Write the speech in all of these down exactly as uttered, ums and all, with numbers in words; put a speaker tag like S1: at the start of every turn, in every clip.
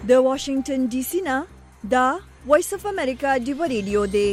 S1: د واشنگټن ډي سي نه دا وایس اف امریکا ډیو ریډیو دی.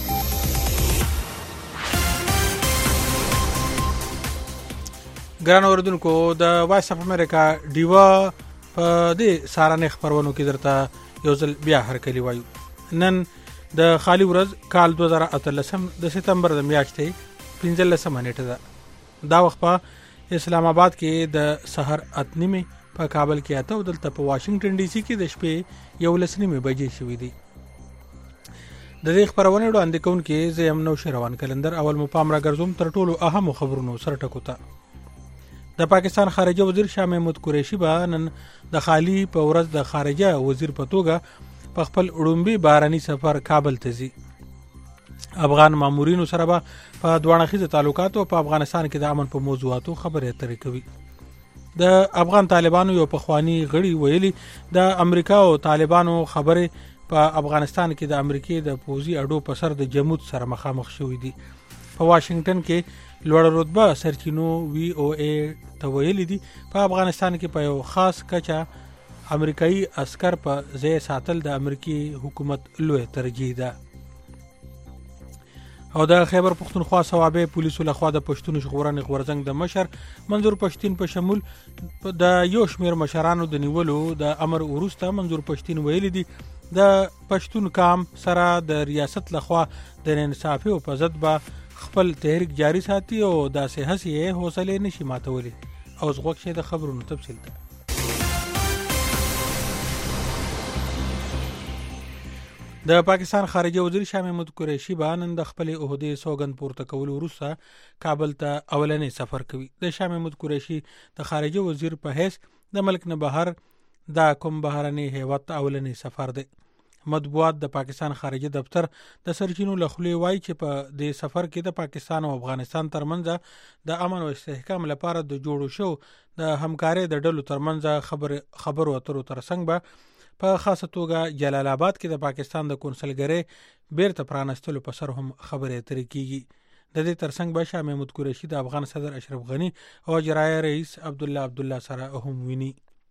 S2: ګران اوردونکو د وایس اف امریکا ډیو په دې سارانه خبرونو کې درته یو ځل بیا هرکلی وایو. نن د خالی ورځ کال دوه زره اتلسم د سپتمبر د میاشتې پنځلسمه نیټه ده. دا وخت په اسلام آباد کې د سحر اته نیمه، په کابل کې اته او دلته په واشنگټن ډي سي کې د شپې یو لس نیمه بجې شوې دي. د دې خبرونه وړاندې کوونکې زه یم نوشیر روان کلندر. اول مو پام را ګرځوم تر ټولو اهم خبرونو سره ټکو ته. د پاکستان خارجه وزیر شاه محمود قریشي به نن د خالی په ورځ د خارجه وزیر په توګه په خپل وړومبي باراني سفر کابل ته ځي. افغان مامورینو سره به په دوانخیزه تعلقات او په افغانستان کې د امن په موضوعاتو خبرې اترې کوي. د افغان طالبانو یو پخوانی غړي ویلي د امریکا او طالبانو خبرې په افغانستان کې د امریکای د پوزي اډو په سر د جمود سره مخامخ شوې دي. په واشنگټن کې لوړ رتبه سرچینو وی او ای ته ویلي دي په افغانستان کې په یو خاص کچه امریکایي عسكر په ځای ساتل د امریکای حکومت لوی ترجیح ده. او د خیبر پختونخوا صوابه پولیسو لخوا د پښتون ژغورنې غورځنګ د مشر منظور پښتين په شمول د یو شمیر مشرانو د نیولو د امر وروسته منظور پښتين ویلي دي د پښتون کام سره د ریاست لخوا د انصافي او په ضد به خپل تحریک جاری ساتي او د سیاسي حوصله نشي ماتولي. او زغوک شه د خبرونو تفصیل ده. د پاکستان خارجه وزیر شاه محمود قریشي به نن د خپل عہدې سوګند پورته کول وروسته کابل ته اولنې سفر کوي. د شاه محمود قریشي د خارجه وزیر په حیث د ملک نه بهر د کوم بهرني هیواد اولنې سفر دی. مطبوعات د پاکستان خارجه دفتر د سرچینو لخوا وایي چې په دې سفر کې د پاکستان او افغانستان ترمنځ د امن او استحکام لپاره د جوړو شو د همکارۍ د ډلو ترمنځ خبر خبرو اترو ترڅنګ به په خاصه توګه جلال آباد کې د پاکستان د کونسلګرۍ بیرته پرانستلو په سر هم خبرې اترې کیږي. د دې ترڅنګ به شاه محمود قریشي د افغان صدر اشرف غنی او اجرایه رئیس عبد الله عبد الله سره هم ویني.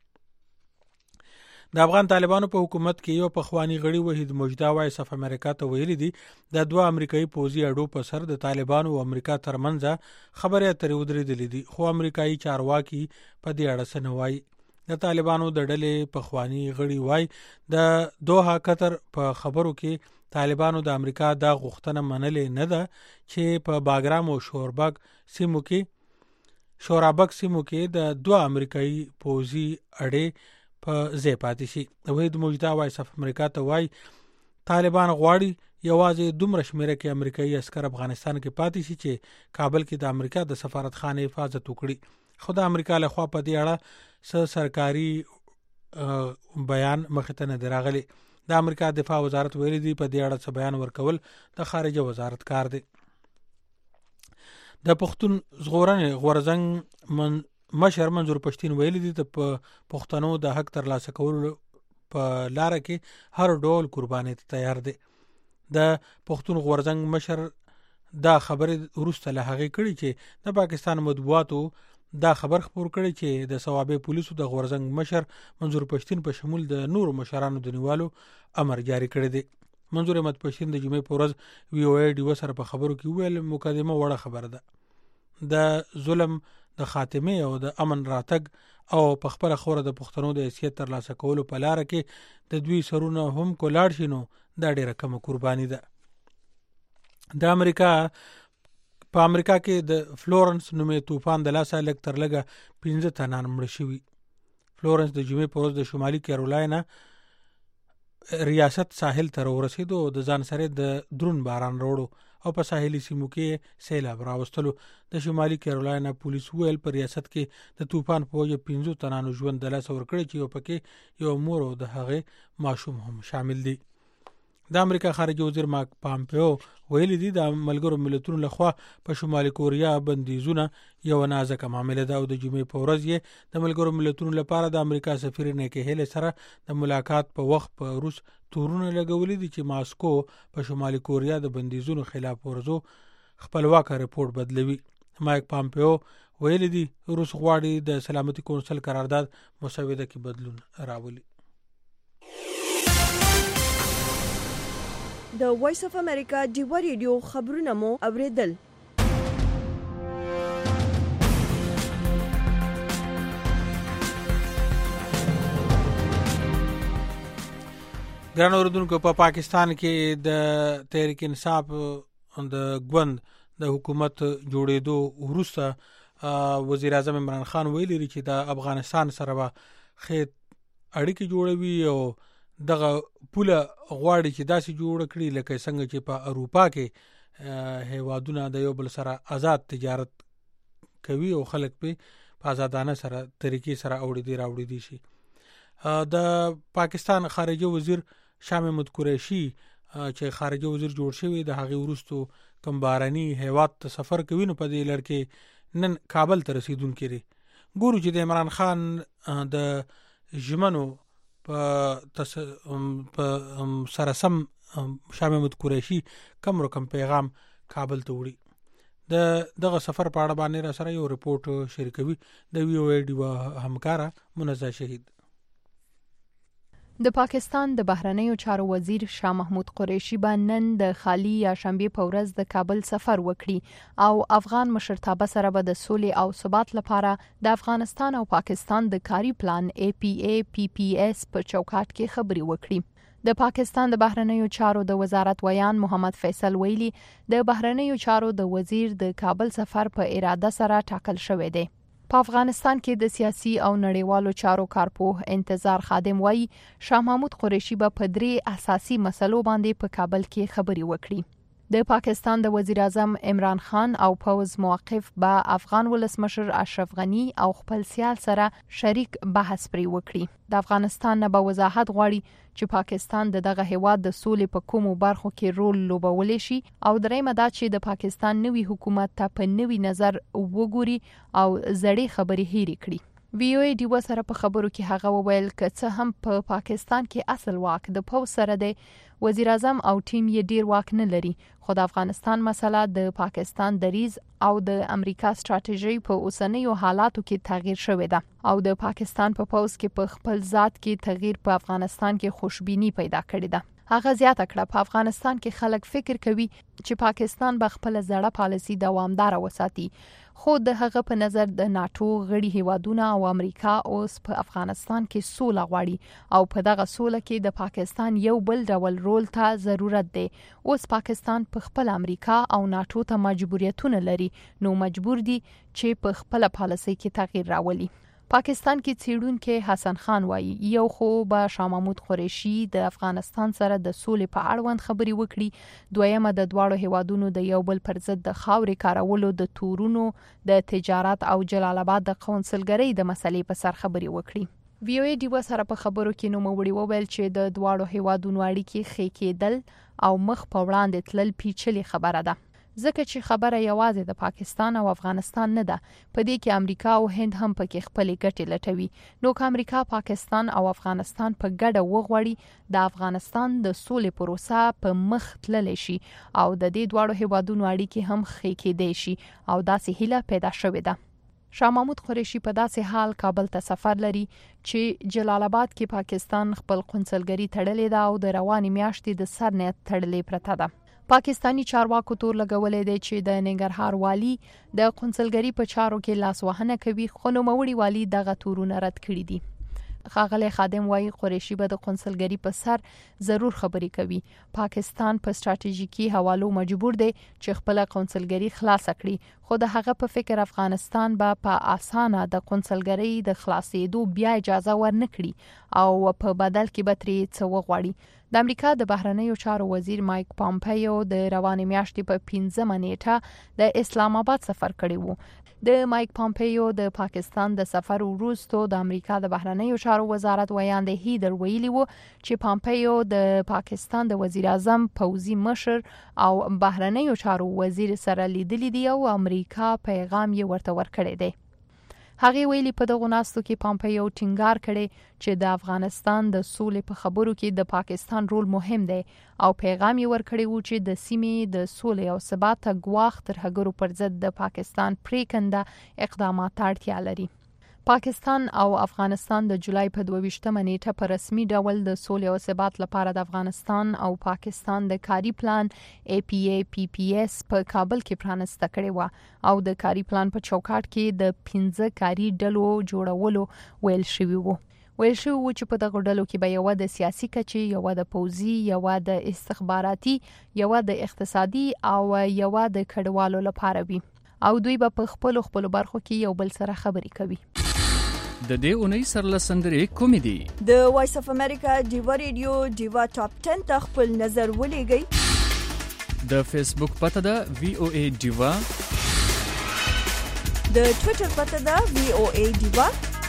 S2: د افغان طالبانو په حکومت کې یو پخوانی غړي وحید مجدا وایس اف امریکا ته ویلي دي د دوه امریکایي پوزي اډو په سر د طالبانو او امریکا ترمنځ خبرې اترې ودرېدلې دي، خو امریکایي چارواکي په دې اړه څه نه وایي. د طالبانو د ډلې پخوانی غړي وایي د دوحه قطر په خبرو کې طالبانو د امریکا د غوښتنه منلې نه ده چې په باګرام او شورباګ سیمو کې شورابک سیمو کې د دوه امریکایي پوزي اډې په ځای پاتې شي. وحید مجدا وایس اف امریکا ته وایي طالبان غواړي یوازې دومره شمیره کې امریکایي عسكر افغانستان کې پاتې شي چې کابل کې د امریکا د سفارتخانه حفاظت وکړي. خو د امریکا له خوا په دې اړه څه سرکاري بیان مخې ته نه راغلی. د امریکا دفاع وزارت ویلي دی په دې اړه څه بیان ورکول د خارجه وزارت کار دی. د پښتون ژغورنې غورځنګ من مشر منظور پښتين ویلي دي د پښتنو د حق ترلاسه کولو په لار کې هر ډول قرباني ته تیار دي. د پښتون غورځنګ مشر دا خبره ورسته له هغه کړي چې د پاکستان مطبوعاتو دا خبر خبر کړي چې د صوابه پولیسو د غورځنګ مشر منظور پښتين په شمول د نور مشرانو د نیولو امر جاری کړی دی. منظور احمد پښتين د جمعې په ورځ وی او ای ډیو سره په خبرو کې ویل مقدمه وړه خبره ده. د ظلم د خاتمه او د امن راتګ او په خپل خوره د پښتنو د حیثیت ترلاسه کولو په لار کې د دوی سرونه هم کولاړ شینو دا ډیره کم قرباني ده. د امریکا په امریکا کې د فلورنس نومې طوفان د لاسه لګ تر لګه پنځه تنان مړ شوي. فلورنس د جمعې په ورځ د شمالي کیرولاینا ریاست ساحل ته ورسېدو او د ځان سره د درون باران وروړو او په ساحلي سیمو کې سیلاب راوستلو. د شمالي کیرولاینا پولیس ویل په ریاست کې د طوفان په وجه پنځه تنانو ژوند د لاسه ورکړي چې یو پکې یو مور او د هغه ماشوم هم شامل دي. د امریکا خارجه وزیر مارک پامپیو ویلي دي د ملګرو ملتونو لخوا په شمالي کوریا بندیزونه یو نازک معامله ده او د جمعې په ورځ یې د ملګرو ملتونو لپاره د امریکا سفیر نیکی هیلی سره د ملاقات په وخت په روس تورونه لګولي دي چې ماسکو په شمالي کوریا د بندیزونو خلاف ورزو خپلواک رپورت بدلوي. مارک پامپیو ویلي دي روس غواړي د سلامتي کونسل قرارداد مسوده کې بدلون راولي.
S1: د وایس اف امریکا ډیوا ریډیو خبرونه مو اوریدل.
S2: ګران اوردونکو، په پا پاکستان کې د تحریک انصاف د ګوند د حکومت جوړېدو وروسته وزیر اعظم عمران خان ویلي چې د افغانستان سره به ښې اړیکې جوړوي او دغه پوله غواړي چې داسې جوړ کړي لکه څنګه چې په اروپا کې هیوادونه د یو بل سره آزاد تجارت کوي او خلک په آزادانه سره طریقې سره اوړي دی راوړي دي شي. د پاکستان خارجه وزیر شاه محمود قریشي چې خارجه وزیر جوړ شوی د هغه وروستو کوم باراني هیواد ته سفر کوي نو په دې لړ کې نن کابل ته رسیدونکي دي. ګورو چې د عمران خان د ژمنو په په سرسم شاه محمود قریشي کوم رقم پیغام کابل ته وړي. د دغه سفر په اړه باندې را سره یو ریپورت شریکوي د وی او ای ډیوا همکارا منزه شهید.
S3: د پاکستان د بهرنیو چارو وزیر شاه محمود قریشي به نن د خالی یا شنبه په ورځ د کابل سفر وکړي او افغان مشرتابه سره به د سولې او ثبات لپاره د افغانستان او پاکستان د کاری پلان ای پی ای پی پی ایس په چوکاټ کې خبري وکړي. د پاکستان د بهرنیو چارو د وزارت ویان محمد فیصل ویلي د بهرنیو چارو د وزیر د کابل سفر په اراده سره ټاکل شوی دی. په افغانستان کې د سیاسي او نړیوالو چارو کارپوه انتظار خادم وایي شاه محمود قریشي به په درې اساسي مسلو باندې په کابل کې خبري وکړي. د پاکستان د وزیر اعظم عمران خان او پوز موقف به افغان ولسمشر اشرف غنی او خپل سیال سره شریک بحث پرې وکړي. د افغانستان نه به وضاحت غواړي چې پاکستان د دغه هیواد د سولې په کومو برخو کې رول لوبولی شي او درېمه دا چې د پاکستان نوي حکومت ته په نوي نظر وګوري او زړې خبرې هېرې کړي. وی او ای ډیوا سره په خبرو کې هغه وویل که څه هم په پا پاکستان کې اصل واک د پوز سره دی، وزیر اعظم او ټیم یې ډیر واک نه لري، خو د افغانستان مسله د پاکستان دریز او د امریکا ستراتیژي په اوسنیو حالاتو کې تغییر شوې ده او د پاکستان په پوز کې په خپل ذات کې تغییر په افغانستان کې خوشبینی پیدا کړې ده. هغه زیاته کړه په افغانستان کې خلک فکر کوي چې پاکستان به خپل زړه پالیسي دوامدار وساتي، خو د هغه په نظر د ناتو غړي هیوادونه او امریکا اوس په افغانستان کې سوله غواړي او په دغه سوله کې د پاکستان یو بل ډول رول ته ضرورت دی. اوس پاکستان په خپل امریکا او ناتو ته مجبوریتونه لري، نو مجبور دي چې په خپل پالیسي کې تغییر راولي. پاکستان کې څېړونکي حسن خان وایي یو خو به شاه محمود قریشي د افغانستان سره د سولې په اړوند خبري وکړي، دویمه د دواړو هیوادونو د یو بل پر ضد د خاورې کارولو د تورونو د تجارت او جلال آباد د قونسلګرۍ د مسلې په سر خبري وکړي. وی او ای ډیوا سره په خبرو کې نوموړي وویل چې د دواړو هیوادونو اړیکې ښې کېدل او مخ په وړاندې تلل پیچلې خبره ده، ځکه چې خبره یوازې د پاکستان او افغانستان نه ده، په دې کې امریکا او هند هم پکې خپلې ګټې لټوي. نو که امریکا، پاکستان او افغانستان په ګډه وغواړي د افغانستان د سولې پروسه په مخ تللی شي او د دې دواړو هیوادونو اړیکې هم ښې کېدای شي او داسې هیله پیدا شوې ده. شاه محمود قریشي په داسې حال کابل ته سفر لري چې جلال آباد کې پاکستان خپل قونسلګري تړلې ده او د روانې میاشتې د سر نه تړلې پرته ده. پاکستانی چارواکو تور لګولې دی چې د ننګرهار والی د قونسلګري په چارو کې لاسوهنه کوي، خو نوموړي والی دغه تورونه رد کړي دي. ښاغلی خادم وایي قریشي به د قونسلګري په سر ضرور خبري کوي. پاکستان په ستراتیژیکي حوالو مجبور دی چې خپل قونسلګري خلاص کړي، خو د هغه په فکر افغانستان به په اسانه د قونسلګري د خلاصېدو بیا اجازه ورنکړي او په بدل کې به ترې څه وغواړي. د امریکا د بهرنیو چارو وزیر مایک پامپیو د روانې میاشتې په پنځمه نیټه د اسلام آباد سفر کړی وو. د مایک پامپیو د پاکستان د سفر وروسته د امریکا د بهرنیو چارو وزارت ویان د هیدر ویلي وو چې پامپیو د پاکستان د وزیر اعظم پوزي مشر او بهرنیو چارو وزیر سره لیدلی دی او امریکا پیغام یې ورته ورکړی دی. هغه ویلي په دغه ناستو کې پامپیو ټینګار کړي چې د افغانستان د سولې په خبرو کې د پاکستان رول مهم دی او پیغام یې ورکړی وو چې د سیمې د سولې او ثبات ته ګواښ تر هغو پر ضد د پاکستان پریکنده اقدامات اړتیا لري. پاکستان او افغانستان د جولای په دوه ویشتمه نیټه په رسمي ډول د سولې او ثبات لپاره د افغانستان او پاکستان د کاري پلان ای پی ای پی پی ایس په کابل کې پرانسته کړې و او د کاري پلان په چوکاټ کې د پنځه کاري ډلو جوړولو ویل شوی وو. ویل شوی و چې په دغه ډلو کې به یو د سیاسي کچې، یو د پوځي، یو د استخباراتي، یو د اقتصادي او یو د کډوالو لپاره وي او دوی به په خپل خپل برخو کې یو بل سره خبرې کوي.
S4: د دې اونۍ سرلسندرې کومې دي؟
S1: د وایس اف امریکا ډیوا ریډیو ډیوا ټاپ ټن ته خپل نظر ولېږئ.
S4: د فیسبوک پته ده وی او ای ډیوا،
S1: د ټوئیټر پته ده وی او ای ډیوا،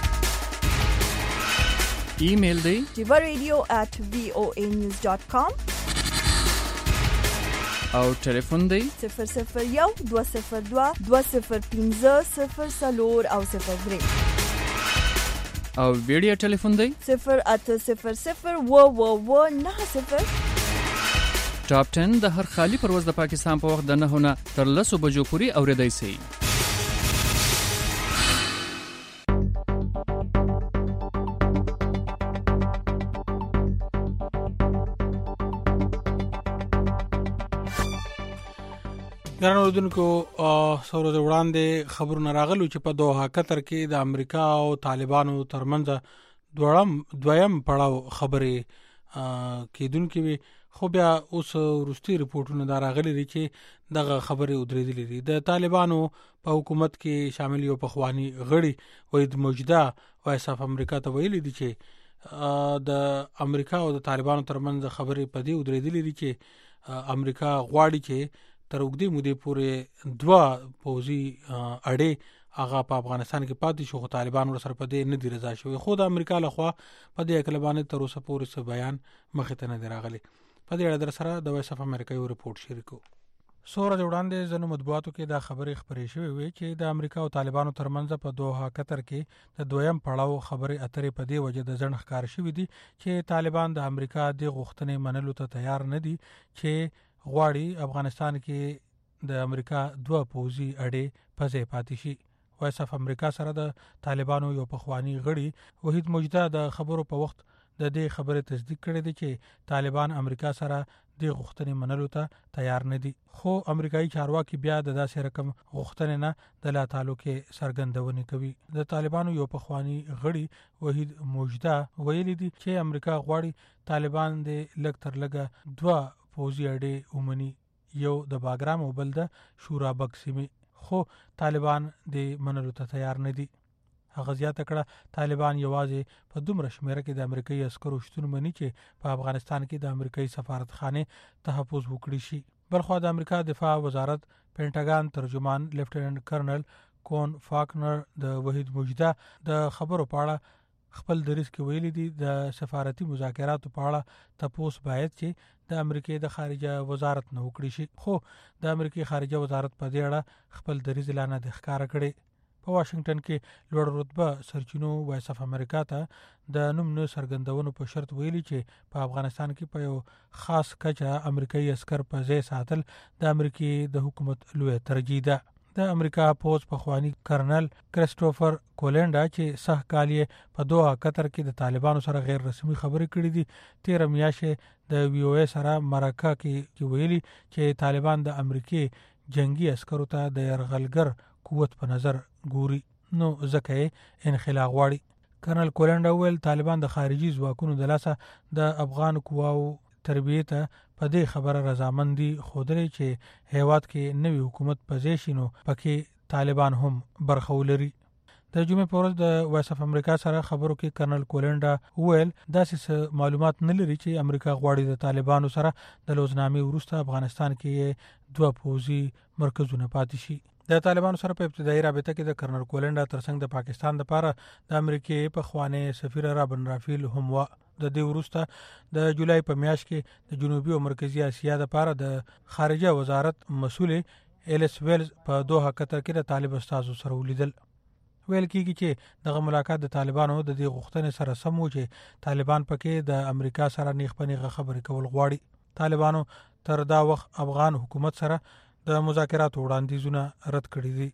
S4: ایمیل دی
S1: ډیوا ریډیو at وی او ای نیوز ډاٹ کام
S4: او ټلیفون دی
S1: صفر صفر یو دوه صفر دوه دوه صفر پنځه صفر څلور او صفر درې
S4: او ویډیو ټلیفون دی
S1: صفر اته صفر صفر و و و نه صفر.
S4: ټاپ ټن د هر خالی پرواز د پاکستان په وخت د نه نه تر لسو بجو پورې اوریدای شي.
S2: ګرانو اوریدونکو، څو ورځې وړاندې خبرونه راغلو چې په دوحه قطر کې د امریکا او طالبانو ترمنځ دویم دویم پړاو خبرې کېدونکې وي، خو بیا اوس وروستي رپورټونه دا راغلي دي چې دغه خبرې ودرېدلې دي. د طالبانو په حکومت کې شامل یو پخوانی غړي وحید مجده وایس اف امریکا ته ویلي دي چې د امریکا او د طالبانو ترمنځ خبرې په دې ودرېدلې دي چې امریکا غواړي چې تر اوږدې مودې پورې دوه پوځي اډې هغه په افغانستان کې پاتې شو، خو طالبان ورسره په دې نه دي رضا شوي. خو د امریکا لخوا په دې هکله باندې تر اوسه پورې څه بیان مخې ته نه دی راغلی. په دې اړه در سره د وایس اف امریکا یو رپورټ شریکو. څو ورځې وړاندې ځینو مطبوعاتو کې دا خبرې خپرې شوې وې چې د امریکا او طالبانو ترمنځ په دوحه قطر کې د دویم پړاو خبرې اترې په دې وجه د ځنډ ښکار شوي دي چې طالبان د امریکا د غوښتنې منلو ته تیار نه دي چې غواړي افغانستان کې د امریکا دوه پوځي اډې په ځای پاتې شي. وایس اف امریکا سره د طالبانو یو پخوانی غړي وحید مجده د خبرو په وخت د دې خبرې تصدیق کړی دی چې طالبان امریکا سره د غوښتنې منلو ته تیار نه دي، خو امریکایي چارواکي بیا د داسې رقم غوښتنې نه د لا تعلق څرګندونې کوي. د طالبانو یو پخوانی غړي وحید مجده ویلي دي چې امریکا غواړي طالبان د لږ تر لږه دوه پوځي اډې ومني، یو د باګرام او بل د شورابک سیمې، خو طالبان د منلو ته تیار نه دي. هغه زیاته کړه طالبان یوازې په دومره شمیره کې د امریکایي عسکرو شتون مني چې په افغانستان کې د امریکایي سفارتخانه تحفظ وکړي شي. بلخو د امریکا دفاع وزارت پینټاګان ترجمان لیفټیننټ کرنل کون فاکنر د وحید مجده د خبرو په اړه خپل دریځ کې ویلي دي د سفارتي مذاکراتو په اړه تپوس باید چې د امریکای د خارجه وزارت نه وکړي شي، خو د امریکای خارجه وزارت په دې اړه خپل دریځ اعلان د ښکار کړي. په واشنگټن کې لوړ رتبه سرچینو وایس اف امریکا ته د نوم نه څرګندونو په شرط ویلي چې په افغانستان کې په یو خاص کچه امریکایي عسكر په ځای ساتل د امریکای د حکومت لوی ترجیح ده. د امریکا پوز پخوانی کرنل کریسټوفر کولنډا چې سه کال یې په دوحه قطر کې د طالبانو سره غیر رسمي خبرې کړې دي، تیر میاشت د وی او ای سره مرکه کې ویلي چې طالبان د امریکای جنگي عسکرو ته د يرغلګر قوت په نظر ګوري، نو ځکه یې انخلا غواړي. کرنل کولنډا ویل طالبان د خارجي ځواکونو د لاسه د افغان قواو تربیه ته په دې خبره رضامندي خودري چې هیواد کې نوی حکومت پځې شینو پکې طالبان هم برخه ولري. د جمعې په ورځ د وایس اف امریکا سره خبرو کې کرنل کولنډا ویل داسې معلومات نه لري چې امریکا غواړي د طالبانو سره د لوزنامې وروسته افغانستان کې دوه پوځي مرکزونه پاتې شي. د طالبانو سره په ابتدایي رابطه کې د کرنل کولنډا ترڅنګ د پاکستان لپاره د امریکای په خوانه سفیر رابن رافیل هم و. د دې وروسته د جولای په میاشت کې د جنوبي او مرکزی اسیا لپاره د خارجه وزارت مسؤل ایلس ویلز په دوحه قطر کې د طالب استادو سره ولیدل. ویل کېږي چې دغه ملاقات د طالبانو د دې غوښتنې سره سم و چې طالبان پکې د امریکا سره نیغ په نیغه خبرې کول غواړي. طالبانو تر دا وخت افغان حکومت سره د مذاکراتو وړاندیزونه رد کړي دي.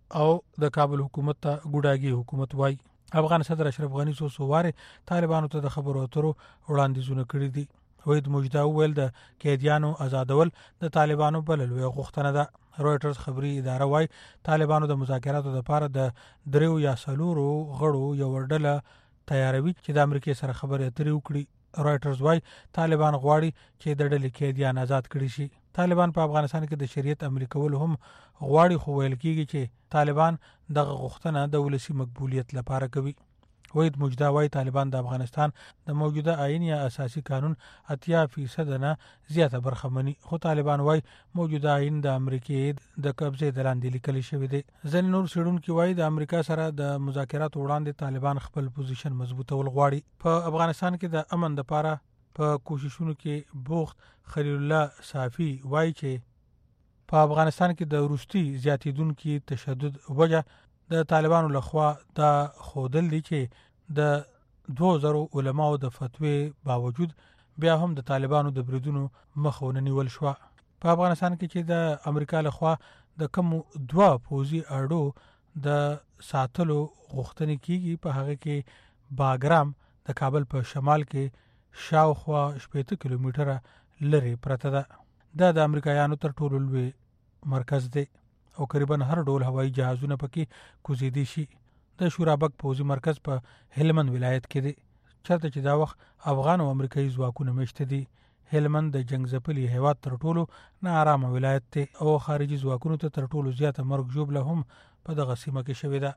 S2: او د کابل حکومت ته ګوډاګي حکومت وای. افغان صدر اشرف غنی څو سواره طالبانو ته د خبرو اترو وړاندیزونه کړی دي. وحید مجدا ویل د قیدیانو آزادول د طالبانو بللوي غوښتنه ده. رويټرز خبري اداره وای طالبانو د مذاکراتو لپاره د دریو یا سلورو غړو یو ډله تیاروي چې د امریکای سره خبرې اترې وکړي. رويټرز وای طالبان غواړي چې د ډلې قیدیان آزاد کړي شي. طالبان په افغانستان کې د شریعت عملي کول هم غواړي، خو ویل کېږي چې طالبان دغه غوښتنه د ولسی مقبولیت لپاره کوي. وحید مجدا وای طالبان د افغانستان د موجوده آئین یا اساسي قانون اتیا فیصد نه زیاته برخه مني، خو طالبان وای موجوده آئین د امریکای د قبضې د لاندې لیکل شوی دی. ځینې نور څېړونکي وای د امریکا سره د مذاکراتو وړاندې طالبان خپل پوزیشن مضبوطول غواړي. په افغانستان کې د امن لپاره په کوششونو کې بوخت خلیل الله صافی وای چې په افغانستان کې د روسي زیاتیدونکو تشدد وجه د طالبانو لخوا دا خودل دي چې د دوه زره علماو د فتوی باوجود بیا هم د طالبانو د بریدونو مخونه نیول شو. په افغانستان کې چې د امریکا لخوا د کوم دوه پوزي اړو د ساتلو غوښتنې کیږي، په هغه کې باګرام د کابل په شمال کې شاوخوا شپږ کیلومتره لري پرته ده. دا د امریکایانو تر ټولو لوی مرکز دی او تقریبا هر ډول هوایي جهازونه پکې کوزیدي شي. د شورابک پوزي مرکز په هلمند ولایت کې دی، چرته چې دا وخت افغان او امریکایي ځواکونه مشته دي. هلمند د جنگ ځپلي هیواد تر ټولو ناارامه ولایت دی او خارجي ځواکونو ته تر ټولو زیاته مرګ ژوبله هم په دغه سیمه کې شوې ده.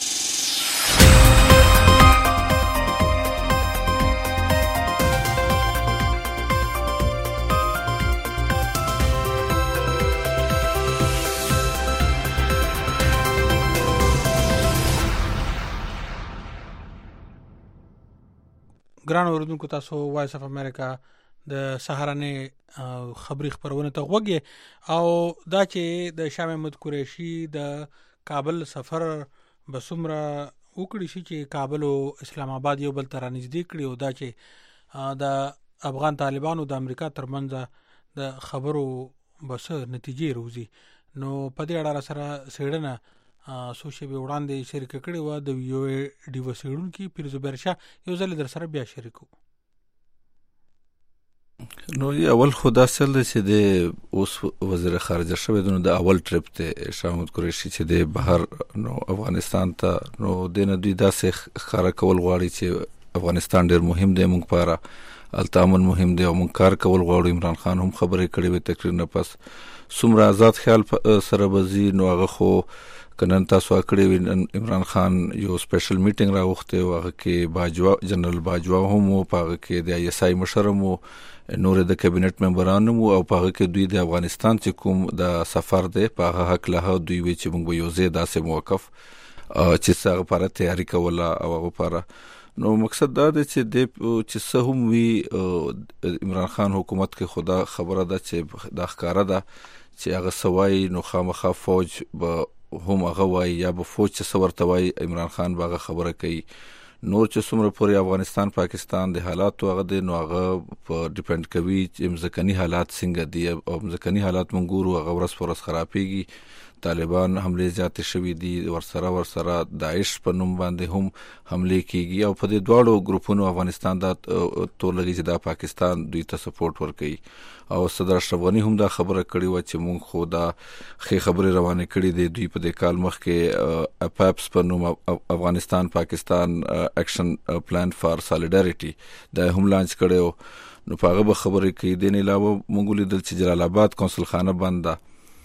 S2: ګران اوریدونکو، تاسو وایس اف امریکا د سهارنې خبري خبرونه ته وګورئ او دا چې د شاه محمود قریشي د کابل سفر بسمره وکړي شي چې کابل او اسلام آباد یو بل تر نږدې کړي او دا چې د افغان طالبانو د امریکا ترمنځ د خبرو بس نتیجې روزي. نو په دې اړه سره سیړنه سوشي به وړاندې شریک کړي و د یو ډیو سیړونکو پیرزو برشا یو ځل در سره بیا شریکو.
S5: نو اول خدا سره چې د اوس وزیر خارجه شوی د اول ټریپ ته شاه محمود قریشي چې د بهر نو افغانستان ته نو د نه دوی داسې خاره کول غواړي چې افغانستان ډیر مهم دی موږ لپاره، التامن مهم دی او موږ کار کول غواړو. عمران خان هم خبرې کړې وې تقریر نه پس څومره آزاد خیال سره بزي نو هغه خو کنن تاسو کړی عمران خان یو سپیشل میټینګ راوخته او هغه کې باجوا جنرال باجوا هم او هغه کې د ای اس آی مشرم او نور د کابینټ ممبرانو او هغه کې دوی د افغانستان چې کوم د سفر دی په هغه حق له دوی وی چې موږ یو ځای داسې موقف چې څنګه لپاره تیاری کوله او هغه لپاره نو مقصد دا دی چې د چې سهم وی عمران خان حکومت کې خدا خبره ده چې د ښکارا ده چې هغه سوای نو خامخا فوج به هم هغه وای یا به فوج چې سورته وای عمران خان باغه خبره کوي. نور چې څومره پورې افغانستان پاکستان د حالات هغه د نو هغه په ډیپند کوي چې مزکني حالات څنګه دي او مزکني حالات مونږ ګورو هغه ورس پرس خرابېږي. طالبان حمله زیات شوې دي، ورسره ورسره داعش په نوم باندې هم حمله کیږي او په دې دواړو ګروپونو افغانستان د تولګي چې د پاکستان دوی ته سپورټ ورکوي. او صدر اشرف غنی هم دا خبره کړې و چې مونږ خو دا خې خبره روانه کړې دي دوی په دې کال مخ کې اپاپس په نوم افغانستان پاکستان اکشن پلان فار سالیډاریټي دا هم لانچ کړو. نو په هغه خبره کې د نه علاوه مونږ لیدل چې جلال آباد کونسل خانه بنده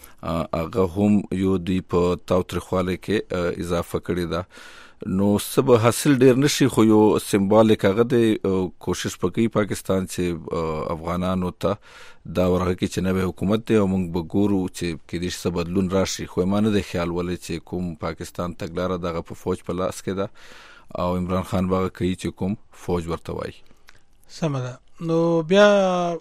S5: هغه هم یو دی په تاوتریخواله کې اضافه کړی دا. نو سبا حاصل ډیر نشي خو یو سمبولیک هغه د کوشش پکې پاکستان چې افغانانو ته دا ورغه کې چې نوې حکومت دی او موږ به ګورو چې کې دې څه بدلون راشي. خو مانه د خیال ولې چې کوم پاکستان تګلاره دغه په فوج په لاس کې ده او عمران خان باغ کوي چې کوم فوج ورته وایي.
S2: سم ده. نو بیا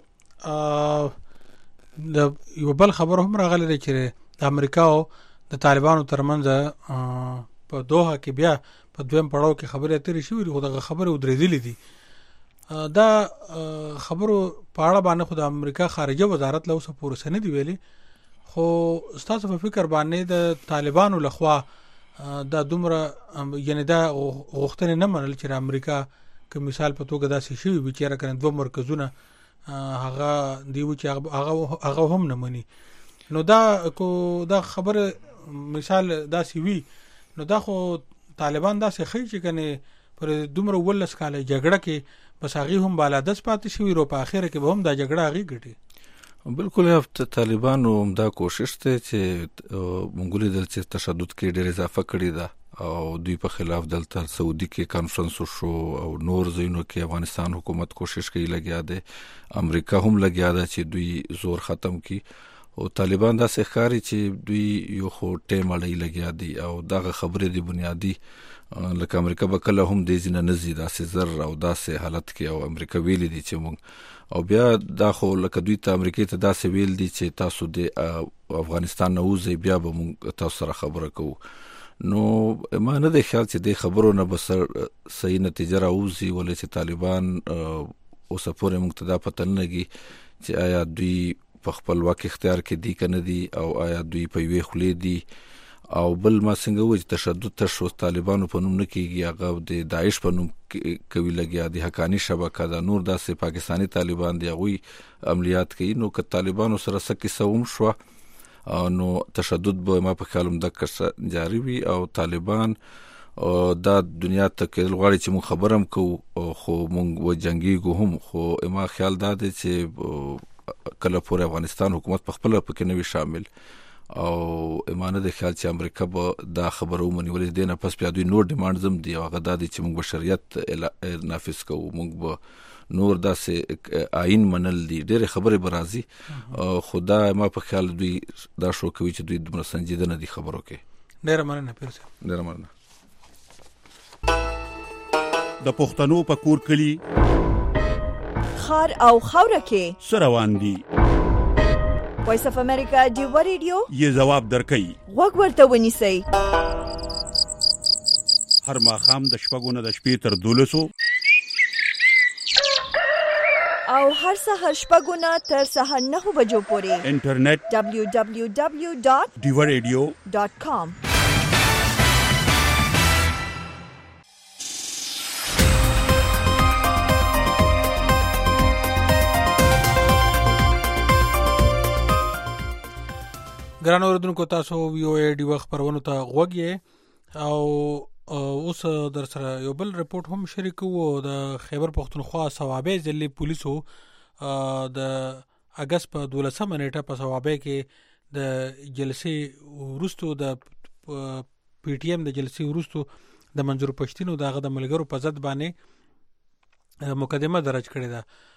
S2: د یو بل خبر هم راغلی دی چې د امریکا او د طالبانو ترمنځ په دوحه کې بیا په دویم پړاو کې خبرې اترې شوې دي، خو دغه خبرې ودرېدلې دي. دا خبرو په اړه باندې خو د امریکا خارجه وزارت له اوسه پورې سند ویلي خو تاسو په فکر باندې د طالبانو لخوا دا دومره یعنی دا غوښتنه نه منل چې امریکا که مثال په توګه داسې شي وي چې راکنه دوه مرکزونه هغه دیو چې هغه هغه هم نه مني نو دا کو دا خبره مثال داسې وي نو دا خو طالبان داسې خی چې کنه پر دومره ولس کاله جګړه کې بس هغه هم بالادس پاتې شوی رو په اخر کې به هم دا جګړه هغه ګټي
S5: بالکل هفته طالبانو هم دا کوشش ته چې مونږ لیدل چې تشدد کې ډېر اضافه کړی ده او دوی په خلاف دلته سعودي کې کانفرنس شو او نور ځایونو کې افغانستان حکومت کوشش کوي لګیا ده امریکا هم لګیا ده چې دوی زور ختم کړي او طالبان دا ښکاري چې دوی یو خو ټیم اړای لګیا دي او دا خبرې دی بنیادی لکه امریکا به کله هم د ځینې نزي داسې زر او داسې حالت کې او امریکا ویل دي چې موږ او بیا دا خو لکه دوی ته امریکا ته داسې ویل دي چې تاسو د افغانستان نه وځي بیا به موږ تاسو سره خبره کوو نو ما نه دی خیال چې د خبرو نه بس صحیح نتیجه راوځي ولې چې طالبان اوس پورې موږ ته دا پته نه لګي چې آیا دوی په خپل واک اختیار کې دي کنه دي او آیا دوی په وی خلې دي او بل ما څنګه وایي تشدد تشو طالبانو په نوم نه کیږي هغه د داعش په نوم کوي لګیا دي حقانی شبکه دا نور داسې پاکستانی طالبان دی غوي عملیات کوي نو که طالبانو سره سکه سوم شو نو تشدد به ما په خیالم د کس جاری وي او طالبان او دا دنیا ته کې لغړی چې مو خبرم کو خو مونږ و جنگي هم خو ما خیال دا دی چې کله پورې افغانستان حکومت په خپل پکې نه وي شامل او ایمانه د خیال چې امریکا به دا خبره ومني ولې دینه پس بیا دوی نور ډیماند زم دی او هغه د چې موږ بشریت نافذ کوو موږ به نور داسې آئین منل دي ډېر خبره برازي خدا ما په خیال دوی دا شو کوي چې دوی دومره سنجیده نه دي خبرو کې
S2: ډېر مننه پیرسه
S5: ډېر مننه
S6: د پښتنو په کور کلی
S1: خار او خوره کې
S6: سروان دي
S1: وایس اف امریکا دیو ریډیو
S6: یې جواب درکې
S1: وګ ورته ونیسئ
S6: هر ماښام د شپږو نه د شپې تر دولسو
S1: او هر سهار شپږو نه تر سهار نهو بجو پورې
S6: انټرنیټ
S1: دبلیو دبلیو دبلیو ډاٹ
S6: دیو ریډیو
S1: ډاٹ کام
S2: ګران اوردونکو تاسو ویو ای ډي وخت پرونو ته غوږی او اوس در سره یو بل رپورت هم شریک وو د خیبر پختونخوا صوابه ضلع پولیسو د اگست په دولسمه نیټه په صوابه کې د جلسې ورستو د پی ټی ایم د جلسې ورستو د منظور پښتين او دغه د ملګرو په ضد باندې مقدمه درج کړې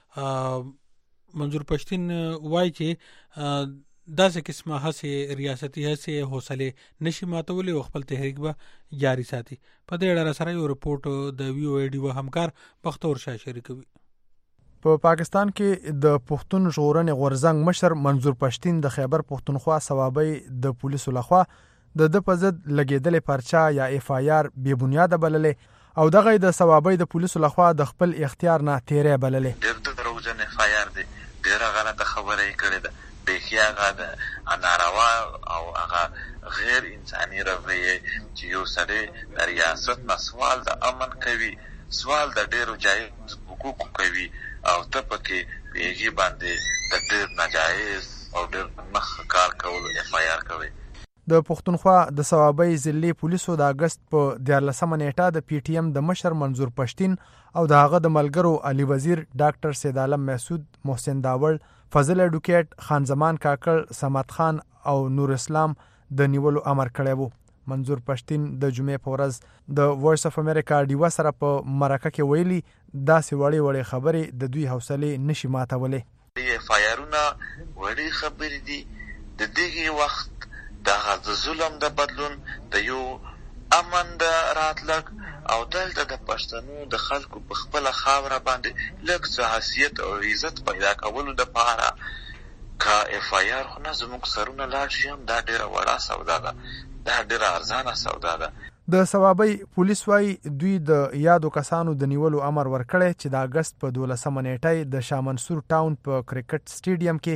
S2: ده منظور پښتين وایي چې داسې قسمه هڅه ریاستي هڅه حوصله نشي ماتولې او خپل تحریک به جاری ساتي په دې اړه سره یو رپورت د وی او ای ډي و همکار بختور شاه شریکوي
S7: په پا پاکستان کې د پښتون ژغورنې غورزنګ مشر منظور پښتين د خیبر پختونخوا صوابۍ د پولیسو لخوا د د په ضد لګیدلې پرچا یا اف آی آر بې بنیاده بللې او دغه د صوابۍ د پولیسو لخوا د خپل اختیار نه تیرې بللې
S8: د دروځنه اف آی آر دی ډیره غلطه خبره یې کړې ده بخیا غا ناروا او هغه غیر انساني رویه چې یو سړی د ریاست نه سوال د امن کوي سوال د ډیرو جایز حقوق کوي او ته پکې پیږي باندې د ډیر ناجایز او ډیر مخ کار کول اف آی آر کوي
S7: د پښتونخوا د صوابۍ ضلع پولیسو د اگست په دیارلسمه نیټه د پی ټی ایم د مشر منظور پښتين او د هغه د ملګرو علي وزیر ډاکټر سید عالم محسود محسن داوړ فضل اډوکیټ خان زمان کاکړ سمات خان او نور اسلام د نیولو امر کړی وو منظور پښتين د جمعې په ورځ د وایس اف امریکا ډیو سره په مرکه کې ویلي داسې وړي وړي خبرې د دوی حوصله نشي ماتولې
S8: اف آی آرونه وړي خبرې دي د دغه وخت د ظلم د بدلون د یو امن د راتلک او دلته د پښتنو د خلکو په خپل خاوره باندې لږ څه حیثیت او عزت پیدا کولو د پاره کا اف آی آر خو نه زموږ سرونه لاړ شي هم دا ډیره وړه سودا ده دا ډیره ارزانه سودا ده
S7: د صوابۍ پولیس وايي دوی د یادو کسانو د نیولو امر ورکړی چې د اگست په دولسمه نیټه د شاه منصور ټاون په کرکټ سټیډیم کې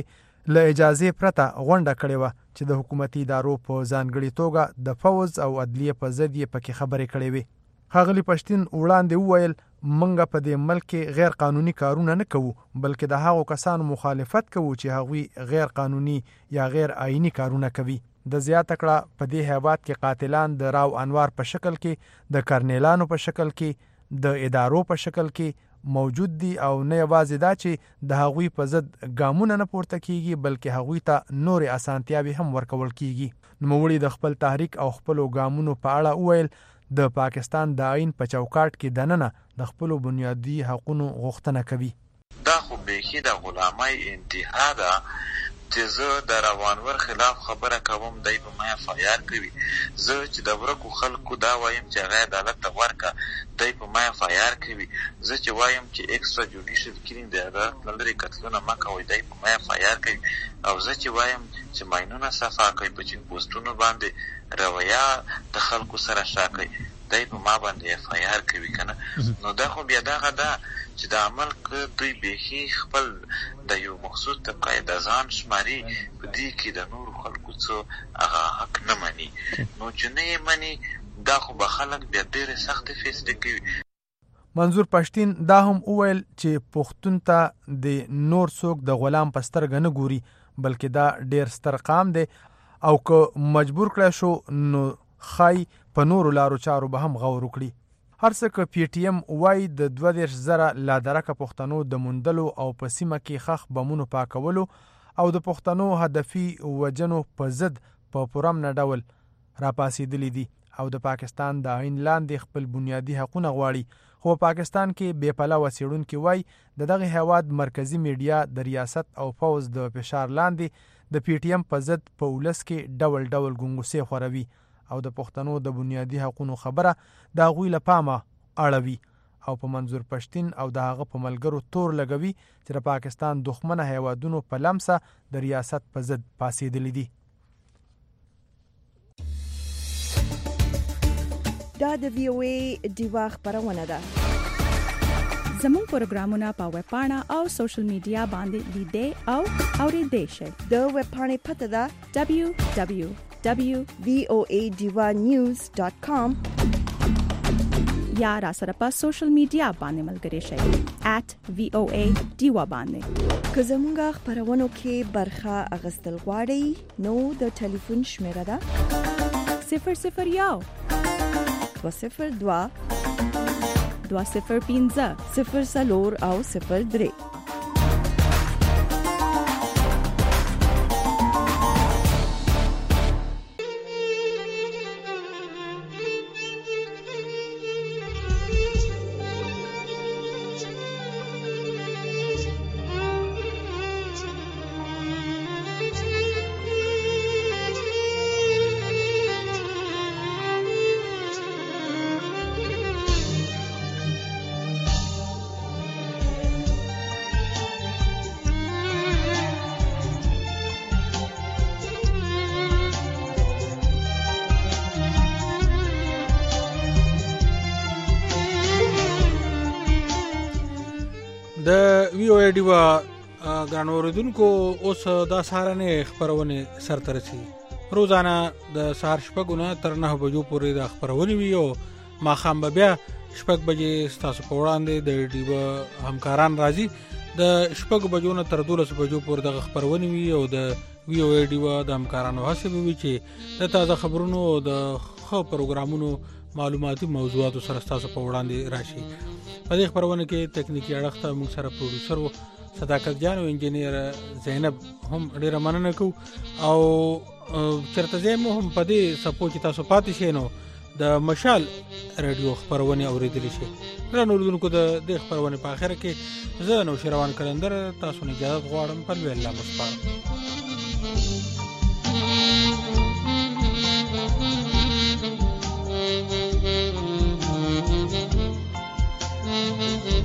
S7: له اجازه پرته غونډه کړې وه چې د حکومتي ادارو په ځانګړي توګه د فوز او عدلیه په ضد یې پکې خبرې کړې وې. ښاغلي پښتین وړاندې وویل موږ په دې ملک کې غیر قانوني کارونه نه کوو بلکې د هغو کسانو مخالفت کوو چې هغوی غیر قانوني یا غیر آئینی کارونه کوي. د زیاته کړه په دې هیواد کې قاتلان د راو انوار په شکل کې د کرنیلانو په شکل کې د ادارو په شکل کې موجود دي او نه یوازې دا چې د هغوی په ضد ګامونه نه پورته کیږي بلکې هغوی ته نورې اسانتیاوې هم ورکول کیږي. نوموړي د خپل تحریک او خپلو ګامونو په اړه وویل د پاکستان د آئین په چوکاټ کې دننه د خپلو بنیادي حقونو غوښتنه کوي.
S8: دا خو بیخي د غلامۍ انتها ده چې زه د روانور خلاف خبره کوم دی په ما اف آی آر کوي. زه چې د ورکو خلکو دا وایم چې هغه عدالت ته ورکه دی په ما اف آی آر کوي. زه چې وایم چې ایکسترا جوډیشل کلینګ د عدالت نه لرې قتلونه مه کوئ دی په ما اف آی آر کوي. او زه چې وایم چې ماینونه صفا کوي په چین پوسټونو باندې رویه د خلکو سره شا کوي دی په ما باندې اف آی آر کوي که نه. نو دا خو بیا دغه ده چې د عمل که دوی بیخي خپل د یو مخصوص طبقه د ځان شماري په دې کې د نورو خلکو څه هغه حق نه مني. نو چې نه یې مني دا خو به خلک بیا ډېرې سختې فیصلې کوي.
S7: منظور پښتین دا هم وویل چې پښتون ته د نور څوک د غلام په سترګه نه ګوري بلکې دا ډېر ستر قام دی او که مجبور کړی شو نو ښایي په نورو لارو چارو به هم غور وکړي. هر څه که پی ټی ایم وایي د دوه دېرش زره لادرکه پښتنو د موندلو او په سیمه کې ښخ بمونو پاکولو او د پښتنو هدفي وجنو په ضد په پرامنه ډول راپاسېدلي دي او د پاکستان د آئین لاندې خپل بنیادي حقونه غواړي. خو په پاکستان کې بې پلوه څېړونکي وایي د دغه هیواد مرکزي میډیا د ریاست او پوځ د فشار لاندې د پی ټی ایم په ضد په ولس کې ډول ډول ګنګوسې خوروي او د پښتنو د بنیادي حقونو خبره د هغوی له پامه اړوي او په منظور پښتین او د هغه په ملګرو تور لګوي چې د پاکستان دښمنه هیوادونو په لمسه د ریاست په ضد پاسېدلي دي.
S1: دا د وی او ای ډیوا خبرونه ده.
S9: زموږ پروګرامونه په ویب پاڼه او سوشل میډیا باندې لیدې او اورېدې شئ.
S1: د ویب پاڼې پته ده
S9: دبلیو دبلیو دبلیو
S1: ډاٹ وی او ای ډیوا نیوز ډاٹ کام
S9: یا را سره په سوشل میډیا باندې ملګري شئ ایٹ وی او ای ډیوا باندې.
S1: که زموږ خبرونو کې برخه اخیستل غواړئ نو د ټلیفون شمیره ده
S9: صفر صفر یو
S1: دوه صفر دوه
S9: دوه صفر پنځه
S1: صفر څلور او صفر درې.
S2: د وی او ای ډیوا ګران اوریدونکو اوس دا سهارنه خبرونه سرته رسي. روزانه د سهار شپږ نه تر نه بجو پورې د خبرونه وی او ماخام بیا شپږ بجې تاسو په وړاندې د ډیوا همکاران راځي د شپږ بجو نه تر دولس بجو پورې د خبرونه وی او د وی او ای ډیوا د همکارانو هڅه وی چې د تازه خبرونو د خو پروګرامونو معلوماتي موضوعات سره تاسو په وړاندې راشي. په دې خبرونه کې تکنیکی اړخ ته موږ سره پروډوسر وو صداقت جان او انجینیر زینب هم ډیره مننه کوو او چرته زمو هم په دې سپو چې تاسو پاتې شئ نو د مشال رادیو خبرونه اوریدلی شي. ګران اوریدونکو د دې خبرونه په اخر کې زه نو شروان کلندر تاسو نه اجازه غواړم په لوی الله مسپارم. Mm-hmm.